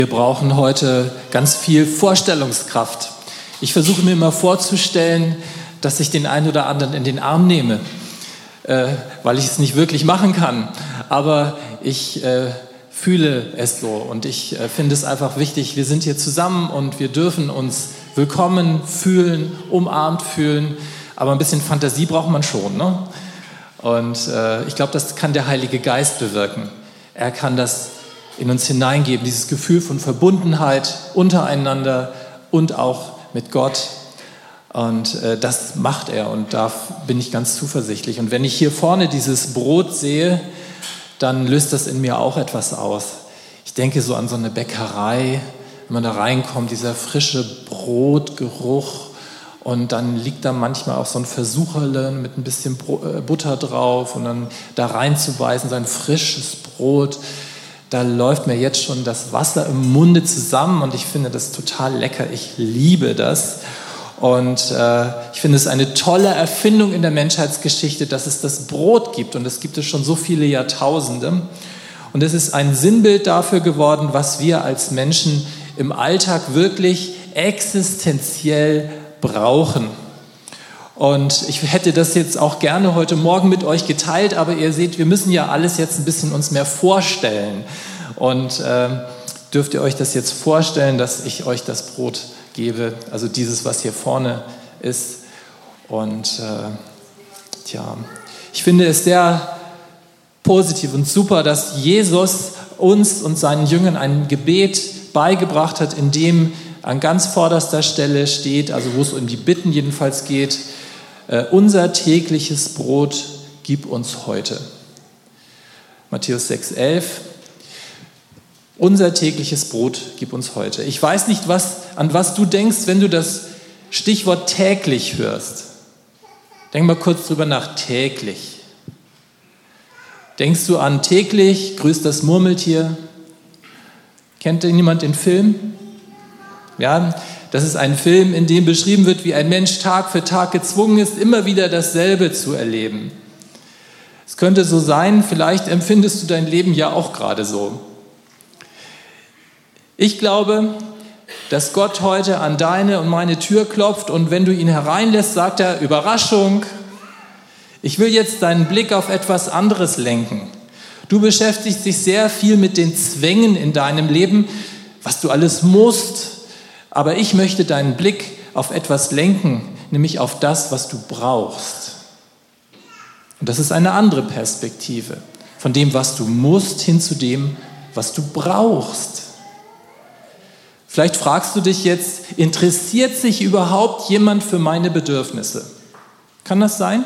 Wir brauchen heute ganz viel Vorstellungskraft. Ich versuche mir immer vorzustellen, dass ich den einen oder anderen in den Arm nehme, weil ich es nicht wirklich machen kann. Aber ich fühle es so und ich finde es einfach wichtig, wir sind hier zusammen und wir dürfen uns willkommen fühlen, umarmt fühlen. Aber ein bisschen Fantasie braucht man schon, ne? Und ich glaube, das kann der Heilige Geist bewirken. Er kann das in uns hineingeben, dieses Gefühl von Verbundenheit untereinander und auch mit Gott. Und das macht er und da bin ich ganz zuversichtlich. Und wenn ich hier vorne dieses Brot sehe, dann löst das in mir auch etwas aus. Ich denke so an so eine Bäckerei, wenn man da reinkommt, dieser frische Brotgeruch. Und dann liegt da manchmal auch so ein Versucherle mit ein bisschen Butter drauf und dann da reinzubeißen, so ein frisches Brot. Da läuft mir jetzt schon das Wasser im Munde zusammen und ich finde das total lecker. Ich liebe das. Und ich finde es eine tolle Erfindung in der Menschheitsgeschichte, dass es das Brot gibt. Und es gibt es schon so viele Jahrtausende. Und es ist ein Sinnbild dafür geworden, was wir als Menschen im Alltag wirklich existenziell brauchen. Und ich hätte das jetzt auch gerne heute Morgen mit euch geteilt, aber ihr seht, wir müssen ja alles jetzt ein bisschen uns mehr vorstellen. Und dürft ihr euch das jetzt vorstellen, dass ich euch das Brot gebe, also dieses, was hier vorne ist. Und ich finde es sehr positiv und super, dass Jesus uns und seinen Jüngern ein Gebet beigebracht hat, in dem an ganz vorderster Stelle steht, also wo es um die Bitten jedenfalls geht, unser tägliches Brot gib uns heute. Matthäus 6,11. Unser tägliches Brot gib uns heute. Ich weiß nicht, an was du denkst, wenn du das Stichwort täglich hörst. Denk mal kurz drüber nach, täglich. Denkst du an täglich, grüßt das Murmeltier? Kennt denn jemand den Film? Ja, das ist ein Film, in dem beschrieben wird, wie ein Mensch Tag für Tag gezwungen ist, immer wieder dasselbe zu erleben. Es könnte so sein, vielleicht empfindest du dein Leben ja auch gerade so. Ich glaube, dass Gott heute an deine und meine Tür klopft und wenn du ihn hereinlässt, sagt er, Überraschung, ich will jetzt deinen Blick auf etwas anderes lenken. Du beschäftigst dich sehr viel mit den Zwängen in deinem Leben, was du alles musst, aber ich möchte deinen Blick auf etwas lenken, nämlich auf das, was du brauchst. Und das ist eine andere Perspektive, von dem, was du musst, hin zu dem, was du brauchst. Vielleicht fragst du dich jetzt, interessiert sich überhaupt jemand für meine Bedürfnisse? Kann das sein?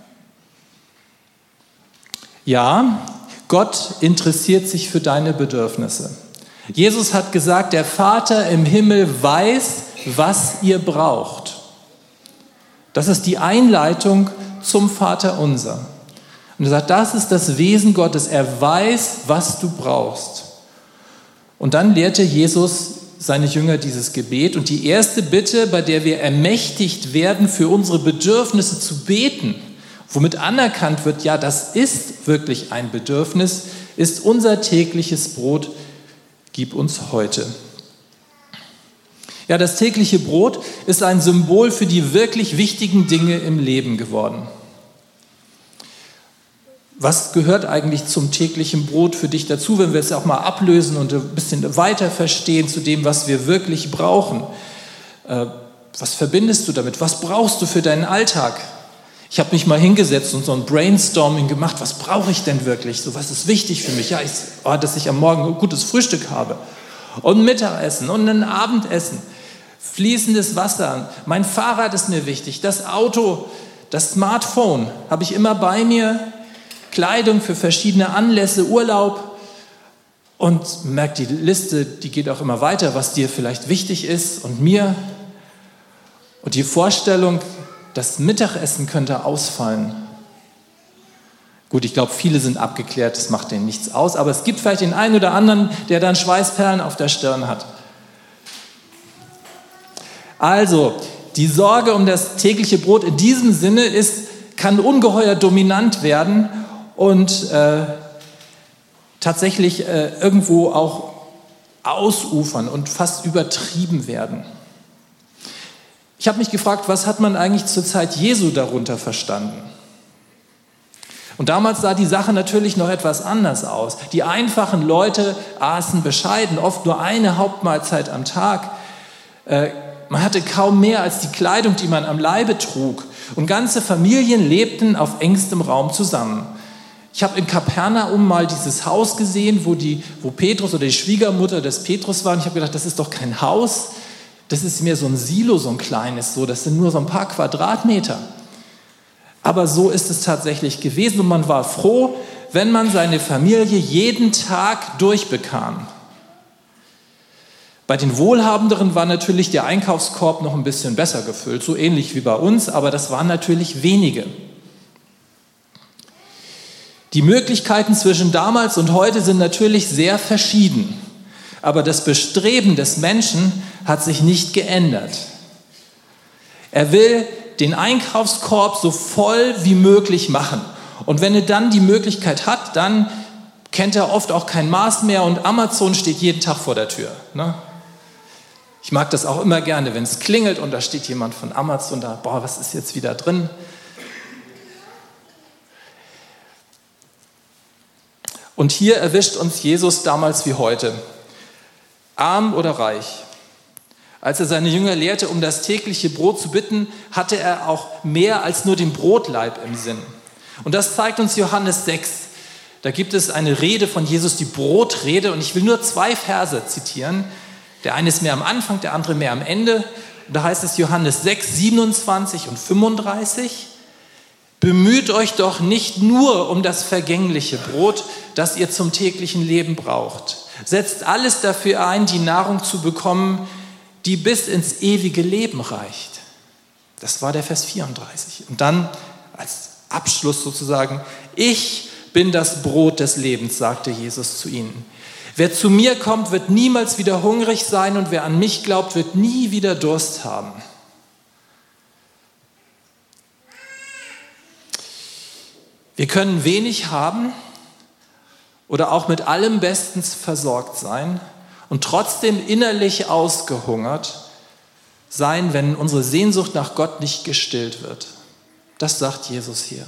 Ja, Gott interessiert sich für deine Bedürfnisse. Jesus hat gesagt, der Vater im Himmel weiß, was ihr braucht. Das ist die Einleitung zum Vaterunser. Und er sagt, das ist das Wesen Gottes. Er weiß, was du brauchst. Und dann lehrte Jesus seine Jünger dieses Gebet. Und die erste Bitte, bei der wir ermächtigt werden, für unsere Bedürfnisse zu beten, womit anerkannt wird, ja, das ist wirklich ein Bedürfnis, ist unser tägliches Brot, gib uns heute. Ja, das tägliche Brot ist ein Symbol für die wirklich wichtigen Dinge im Leben geworden. Was gehört eigentlich zum täglichen Brot für dich dazu, wenn wir es auch mal ablösen und ein bisschen weiter verstehen zu dem, was wir wirklich brauchen? Was verbindest du damit? Was brauchst du für deinen Alltag? Ich habe mich mal hingesetzt und so ein Brainstorming gemacht. Was brauche ich denn wirklich? So, was ist wichtig für mich? Ja, dass ich am Morgen ein gutes Frühstück habe und Mittagessen und ein Abendessen, fließendes Wasser. Mein Fahrrad ist mir wichtig, das Auto, das Smartphone habe ich immer bei mir, Kleidung für verschiedene Anlässe, Urlaub und merkt die Liste, die geht auch immer weiter, was dir vielleicht wichtig ist und mir. Und die Vorstellung, das Mittagessen könnte ausfallen. Gut, ich glaube, viele sind abgeklärt, das macht denen nichts aus, aber es gibt vielleicht den einen oder anderen, der dann Schweißperlen auf der Stirn hat. Also, die Sorge um das tägliche Brot in diesem Sinne kann ungeheuer dominant werden und tatsächlich irgendwo auch ausufern und fast übertrieben werden. Ich habe mich gefragt, was hat man eigentlich zur Zeit Jesu darunter verstanden? Und damals sah die Sache natürlich noch etwas anders aus. Die einfachen Leute aßen bescheiden, oft nur eine Hauptmahlzeit am Tag. Man hatte kaum mehr als die Kleidung, die man am Leibe trug. Und ganze Familien lebten auf engstem Raum zusammen. Ich habe in Kapernaum mal dieses Haus gesehen, wo Petrus oder die Schwiegermutter des Petrus waren. Ich habe gedacht, das ist doch kein Haus, das ist mehr so ein Silo, so ein kleines, das sind nur so ein paar Quadratmeter. Aber so ist es tatsächlich gewesen und man war froh, wenn man seine Familie jeden Tag durchbekam. Bei den Wohlhabenderen war natürlich der Einkaufskorb noch ein bisschen besser gefüllt, so ähnlich wie bei uns, aber das waren natürlich wenige. Die Möglichkeiten zwischen damals und heute sind natürlich sehr verschieden, aber das Bestreben des Menschen hat sich nicht geändert. Er will den Einkaufskorb so voll wie möglich machen. Und wenn er dann die Möglichkeit hat, dann kennt er oft auch kein Maß mehr und Amazon steht jeden Tag vor der Tür. Ne? Ich mag das auch immer gerne, wenn es klingelt und da steht jemand von Amazon da, was ist jetzt wieder drin? Und hier erwischt uns Jesus damals wie heute, arm oder reich. Als er seine Jünger lehrte, um das tägliche Brot zu bitten, hatte er auch mehr als nur den Brotleib im Sinn. Und das zeigt uns Johannes 6. Da gibt es eine Rede von Jesus, die Brotrede. Und ich will nur 2 Verse zitieren. Der eine ist mehr am Anfang, der andere mehr am Ende. Und da heißt es Johannes 6, 27 und 35. Bemüht euch doch nicht nur um das vergängliche Brot, das ihr zum täglichen Leben braucht. Setzt alles dafür ein, die Nahrung zu bekommen, die bis ins ewige Leben reicht. Das war der Vers 34. Und dann als Abschluss sozusagen, ich bin das Brot des Lebens, sagte Jesus zu ihnen. Wer zu mir kommt, wird niemals wieder hungrig sein und wer an mich glaubt, wird nie wieder Durst haben. Wir können wenig haben oder auch mit allem bestens versorgt sein und trotzdem innerlich ausgehungert sein, wenn unsere Sehnsucht nach Gott nicht gestillt wird. Das sagt Jesus hier.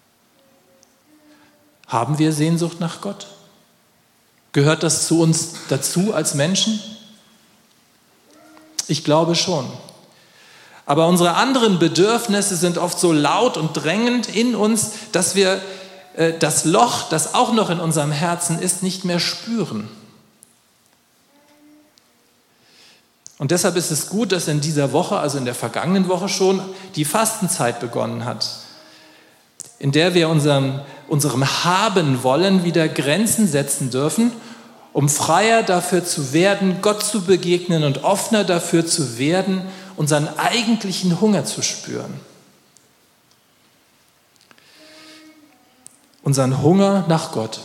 Haben wir Sehnsucht nach Gott? Gehört das zu uns dazu als Menschen? Ich glaube schon. Aber unsere anderen Bedürfnisse sind oft so laut und drängend in uns, dass wir das Loch, das auch noch in unserem Herzen ist, nicht mehr spüren. Und deshalb ist es gut, dass in dieser Woche, also in der vergangenen Woche schon, die Fastenzeit begonnen hat, in der wir unserem Haben-Wollen wieder Grenzen setzen dürfen, um freier dafür zu werden, Gott zu begegnen und offener dafür zu werden, unseren eigentlichen Hunger zu spüren. Unseren Hunger nach Gott.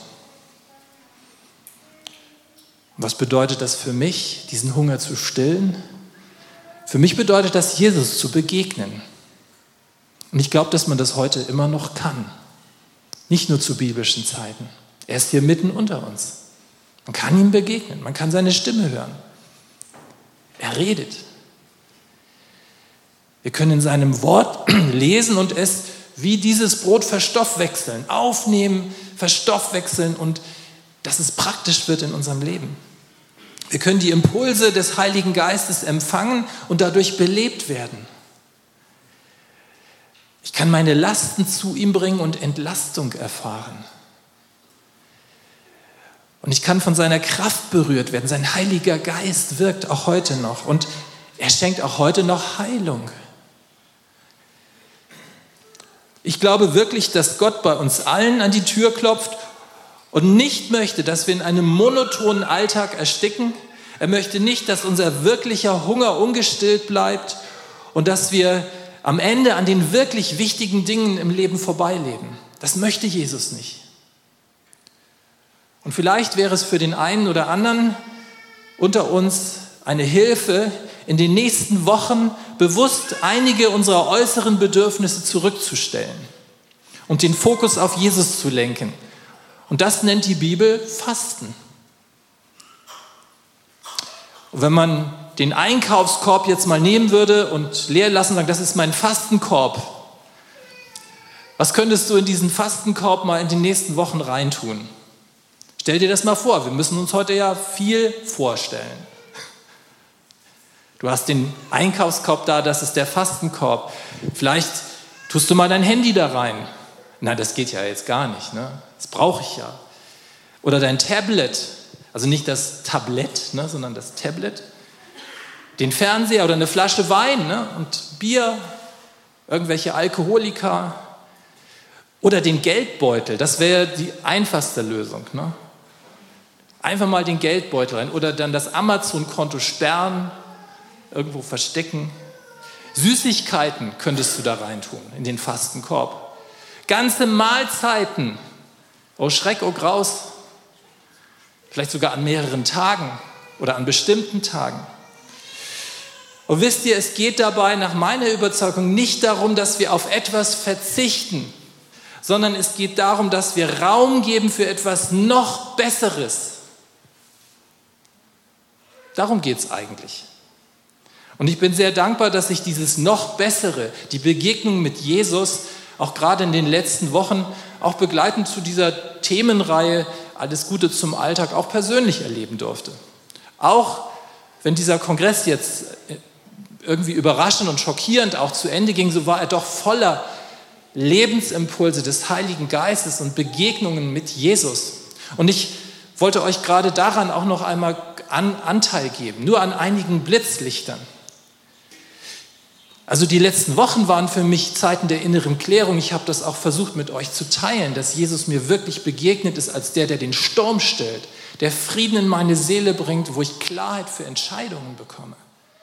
Was bedeutet das für mich, diesen Hunger zu stillen? Für mich bedeutet das, Jesus zu begegnen. Und ich glaube, dass man das heute immer noch kann. Nicht nur zu biblischen Zeiten. Er ist hier mitten unter uns. Man kann ihm begegnen, man kann seine Stimme hören. Er redet. Wir können in seinem Wort lesen und es wie dieses Brot verstoffwechseln, aufnehmen, verstoffwechseln und dass es praktisch wird in unserem Leben. Wir können die Impulse des Heiligen Geistes empfangen und dadurch belebt werden. Ich kann meine Lasten zu ihm bringen und Entlastung erfahren. Und ich kann von seiner Kraft berührt werden. Sein Heiliger Geist wirkt auch heute noch und er schenkt auch heute noch Heilung. Ich glaube wirklich, dass Gott bei uns allen an die Tür klopft und nicht möchte, dass wir in einem monotonen Alltag ersticken. Er möchte nicht, dass unser wirklicher Hunger ungestillt bleibt und dass wir am Ende an den wirklich wichtigen Dingen im Leben vorbeileben. Das möchte Jesus nicht. Und vielleicht wäre es für den einen oder anderen unter uns eine Hilfe, in den nächsten Wochen bewusst einige unserer äußeren Bedürfnisse zurückzustellen und den Fokus auf Jesus zu lenken. Und das nennt die Bibel Fasten. Und wenn man den Einkaufskorb jetzt mal nehmen würde und leer lassen und sagen, das ist mein Fastenkorb. Was könntest du in diesen Fastenkorb mal in den nächsten Wochen reintun? Stell dir das mal vor, wir müssen uns heute ja viel vorstellen. Du hast den Einkaufskorb da, das ist der Fastenkorb. Vielleicht tust du mal dein Handy da rein. Na, das geht ja jetzt gar nicht, ne? Das brauche ich ja. Oder dein Tablet, also nicht das Tablett, ne, sondern das Tablet. Den Fernseher oder eine Flasche Wein, ne, und Bier, irgendwelche Alkoholika. Oder den Geldbeutel, das wäre die einfachste Lösung, ne? Einfach mal den Geldbeutel rein. Oder dann das Amazon-Konto sperren, irgendwo verstecken. Süßigkeiten könntest du da reintun, in den Fastenkorb. Ganze Mahlzeiten, oh Schreck, oh Graus. Vielleicht sogar an mehreren Tagen oder an bestimmten Tagen. Und wisst ihr, es geht dabei nach meiner Überzeugung nicht darum, dass wir auf etwas verzichten, sondern es geht darum, dass wir Raum geben für etwas noch Besseres. Darum geht es eigentlich. Und ich bin sehr dankbar, dass ich dieses noch Bessere, die Begegnung mit Jesus, auch gerade in den letzten Wochen, auch begleitend zu dieser Themenreihe Alles Gute zum Alltag, auch persönlich erleben durfte. Auch wenn dieser Kongress jetzt irgendwie überraschend und schockierend auch zu Ende ging, so war er doch voller Lebensimpulse des Heiligen Geistes und Begegnungen mit Jesus. Und ich wollte euch gerade daran auch noch einmal Anteil geben, nur an einigen Blitzlichtern. Also die letzten Wochen waren für mich Zeiten der inneren Klärung. Ich habe das auch versucht mit euch zu teilen, dass Jesus mir wirklich begegnet ist als der den Sturm stillt, der Frieden in meine Seele bringt, wo ich Klarheit für Entscheidungen bekomme.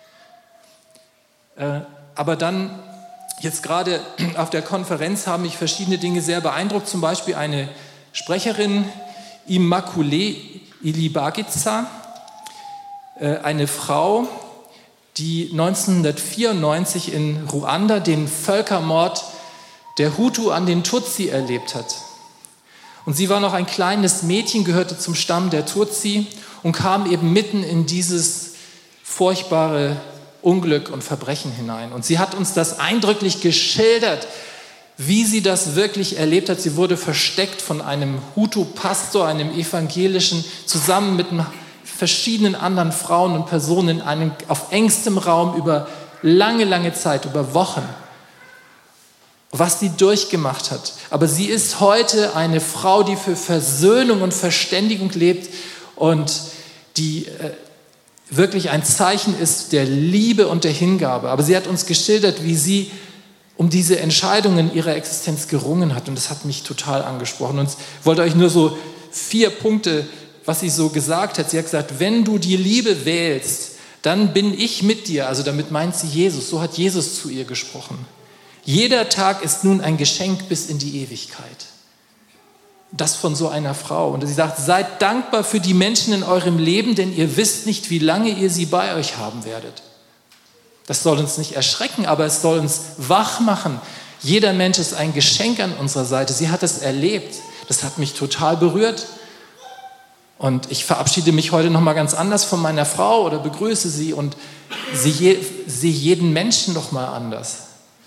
Aber dann, jetzt gerade auf der Konferenz, haben mich verschiedene Dinge sehr beeindruckt. Zum Beispiel eine Sprecherin, Immaculée Ilibagiza, eine Frau, die 1994 in Ruanda den Völkermord der Hutu an den Tutsi erlebt hat. Und sie war noch ein kleines Mädchen, gehörte zum Stamm der Tutsi und kam eben mitten in dieses furchtbare Unglück und Verbrechen hinein. Und sie hat uns das eindrücklich geschildert, wie sie das wirklich erlebt hat. Sie wurde versteckt von einem Hutu-Pastor, einem evangelischen, zusammen mit verschiedenen anderen Frauen und Personen in einem auf engstem Raum über lange, lange Zeit, über Wochen, was sie durchgemacht hat. Aber sie ist heute eine Frau, die für Versöhnung und Verständigung lebt und die wirklich ein Zeichen ist der Liebe und der Hingabe. Aber sie hat uns geschildert, wie sie um diese Entscheidungen ihrer Existenz gerungen hat. Und das hat mich total angesprochen. Und ich wollte euch nur so 4 Punkte, was sie so gesagt hat. Sie hat gesagt, wenn du die Liebe wählst, dann bin ich mit dir. Also damit meint sie Jesus. So hat Jesus zu ihr gesprochen. Jeder Tag ist nun ein Geschenk bis in die Ewigkeit. Das von so einer Frau. Und sie sagt, seid dankbar für die Menschen in eurem Leben, denn ihr wisst nicht, wie lange ihr sie bei euch haben werdet. Das soll uns nicht erschrecken, aber es soll uns wach machen. Jeder Mensch ist ein Geschenk an unserer Seite. Sie hat es erlebt. Das hat mich total berührt. Und ich verabschiede mich heute nochmal ganz anders von meiner Frau oder begrüße sie und sehe jeden Menschen nochmal anders.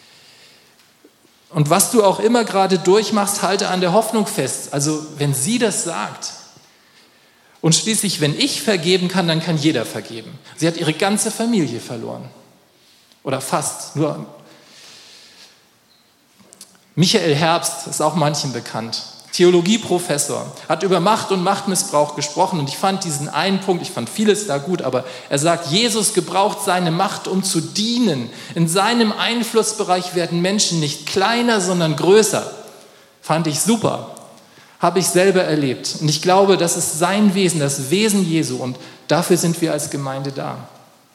Und was du auch immer gerade durchmachst, halte an der Hoffnung fest. Also wenn sie das sagt und schließlich, wenn ich vergeben kann, dann kann jeder vergeben. Sie hat ihre ganze Familie verloren. Oder fast. Nur Michael Herbst ist auch manchen bekannt. Theologieprofessor, hat über Macht und Machtmissbrauch gesprochen und ich fand diesen einen Punkt, ich fand vieles da gut, aber er sagt, Jesus gebraucht seine Macht, um zu dienen. In seinem Einflussbereich werden Menschen nicht kleiner, sondern größer. Fand ich super, habe ich selber erlebt und ich glaube, das ist sein Wesen, das Wesen Jesu und dafür sind wir als Gemeinde da.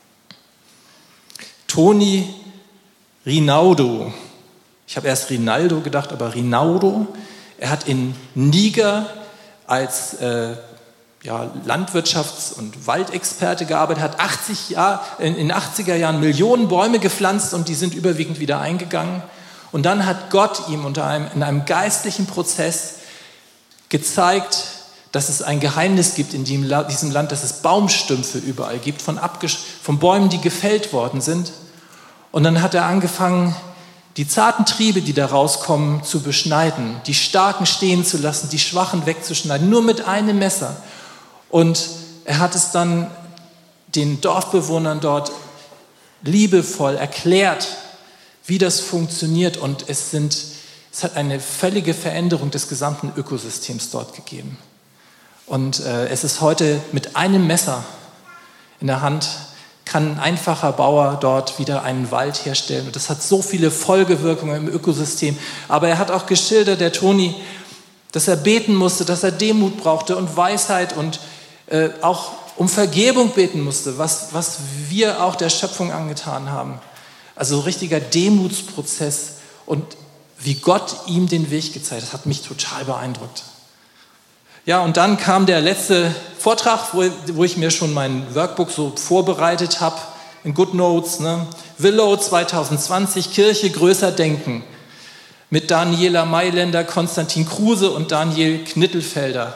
Toni Rinaudo, ich habe erst Rinaldo gedacht, aber Rinaudo. Er hat in Niger als Landwirtschafts- und Waldexperte gearbeitet, hat in den 80er Jahren Millionen Bäume gepflanzt und die sind überwiegend wieder eingegangen. Und dann hat Gott ihm in einem geistlichen Prozess gezeigt, dass es ein Geheimnis gibt in diesem Land, dass es Baumstümpfe überall gibt, von Bäumen, die gefällt worden sind. Und dann hat er angefangen, die zarten Triebe, die da rauskommen, zu beschneiden, die Starken stehen zu lassen, die Schwachen wegzuschneiden, nur mit einem Messer. Und er hat es dann den Dorfbewohnern dort liebevoll erklärt, wie das funktioniert. Und es hat eine völlige Veränderung des gesamten Ökosystems dort gegeben. Und es ist heute mit einem Messer in der Hand, kann ein einfacher Bauer dort wieder einen Wald herstellen. Und das hat so viele Folgewirkungen im Ökosystem. Aber er hat auch geschildert, der Toni, dass er beten musste, dass er Demut brauchte und Weisheit und auch um Vergebung beten musste, was wir auch der Schöpfung angetan haben. Also richtiger Demutsprozess und wie Gott ihm den Weg gezeigt hat, hat mich total beeindruckt. Ja, und dann kam der letzte Vortrag, wo ich mir schon mein Workbook so vorbereitet habe, in GoodNotes, ne? Willow 2020, Kirche größer denken, mit Daniela Mailänder, Konstantin Kruse und Daniel Knittelfelder.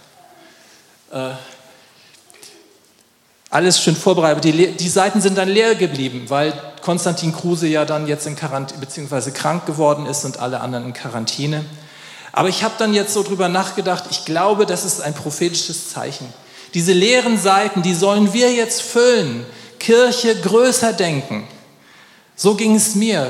Alles schön vorbereitet. Die Seiten sind dann leer geblieben, weil Konstantin Kruse ja dann jetzt in Quarantäne, beziehungsweise krank geworden ist und alle anderen in Quarantäne. Aber ich habe dann jetzt so drüber nachgedacht, ich glaube, das ist ein prophetisches Zeichen. Diese leeren Seiten, die sollen wir jetzt füllen. Kirche größer denken. So ging es mir.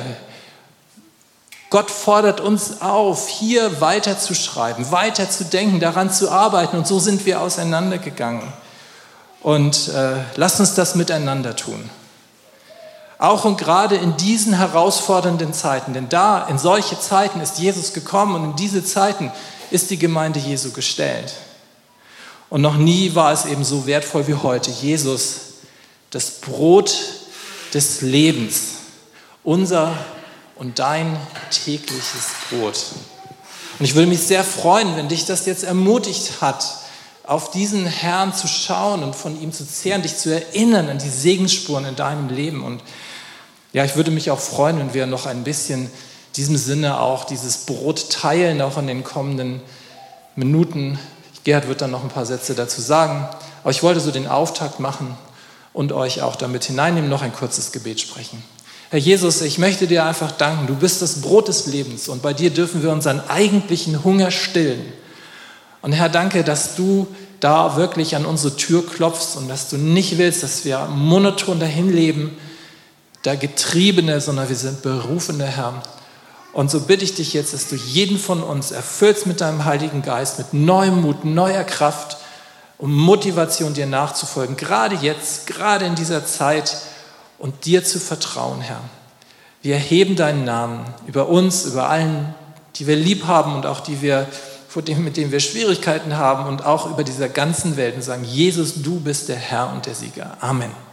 Gott fordert uns auf, hier weiter zu schreiben, weiter zu denken, daran zu arbeiten. Und so sind wir auseinandergegangen. Und lasst uns das miteinander tun. Auch und gerade in diesen herausfordernden Zeiten, denn da, in solche Zeiten ist Jesus gekommen und in diese Zeiten ist die Gemeinde Jesu gestellt. Und noch nie war es eben so wertvoll wie heute. Jesus, das Brot des Lebens, unser und dein tägliches Brot. Und ich würde mich sehr freuen, wenn dich das jetzt ermutigt hat, auf diesen Herrn zu schauen und von ihm zu zehren, dich zu erinnern an die Segensspuren in deinem Leben. Und ja, ich würde mich auch freuen, wenn wir noch ein bisschen in diesem Sinne auch dieses Brot teilen, auch in den kommenden Minuten. Gerhard wird dann noch ein paar Sätze dazu sagen. Aber ich wollte so den Auftakt machen und euch auch damit hineinnehmen, noch ein kurzes Gebet sprechen. Herr Jesus, ich möchte dir einfach danken. Du bist das Brot des Lebens und bei dir dürfen wir unseren eigentlichen Hunger stillen. Und Herr, danke, dass du da wirklich an unsere Tür klopfst und dass du nicht willst, dass wir monoton dahin leben, der Getriebene, sondern wir sind berufene, Herr. Und so bitte ich dich jetzt, dass du jeden von uns erfüllst mit deinem Heiligen Geist, mit neuem Mut, neuer Kraft, um Motivation dir nachzufolgen, gerade jetzt, gerade in dieser Zeit und dir zu vertrauen, Herr. Wir erheben deinen Namen über uns, über allen, die wir lieb haben und auch mit denen wir Schwierigkeiten haben und auch über dieser ganzen Welt und sagen, Jesus, du bist der Herr und der Sieger. Amen.